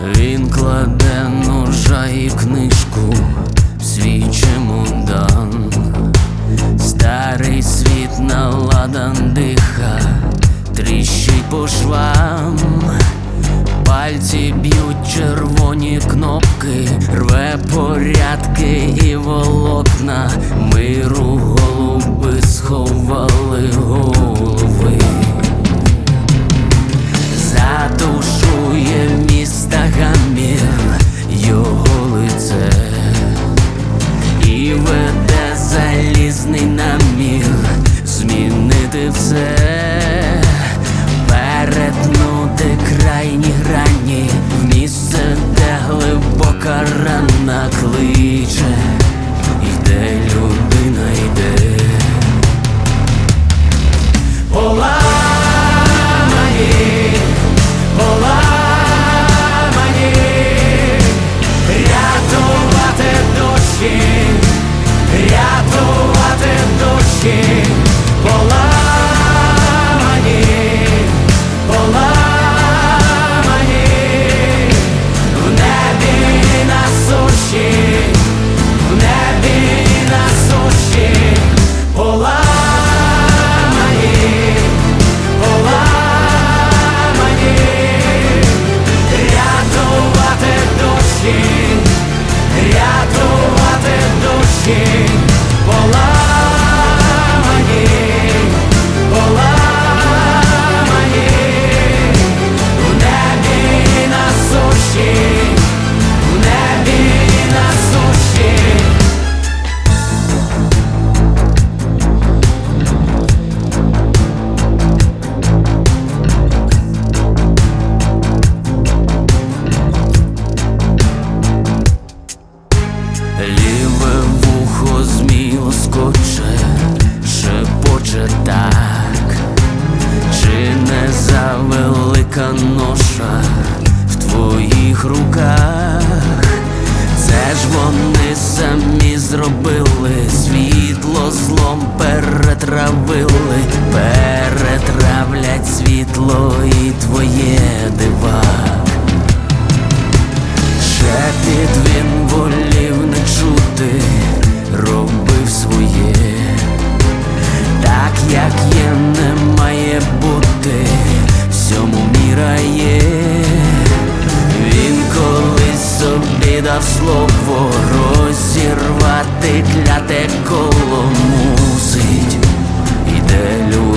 Він кладе ножа і книжку в свій чемодан. Старий світ наладан диха, тріщить по швам. Пальці б'ють червоні кнопки, рве порядки і волокна миру. Голуби сховали голови. Задушує міста гамір його лице і веде залізний намір змінити все, перетнути крайні грані в місце, де глибока рана кличе. Йде людина, йде. Поламані, поламані, рятувати душі, рятувати душі. Поламані, поламані, в небі і на суші, в небі і на суші. Поламані, поламані, рятувати душі, рятувати душі. Поламані, поламані, в небі і на суші, в небі і на суші. Ліве вухо зміло скоче, шепоче так. Чи не завелика ноша в твоїх руках? Це ж вони самі зробили, світло злом перетравили, перетравлять світло і твоє дива. Шепіт він волів не чути, робив своє. Так як є, не має бути, всьому міра є. Він колись собі дав слово розірвати кляте коло, мусить. Іде людина.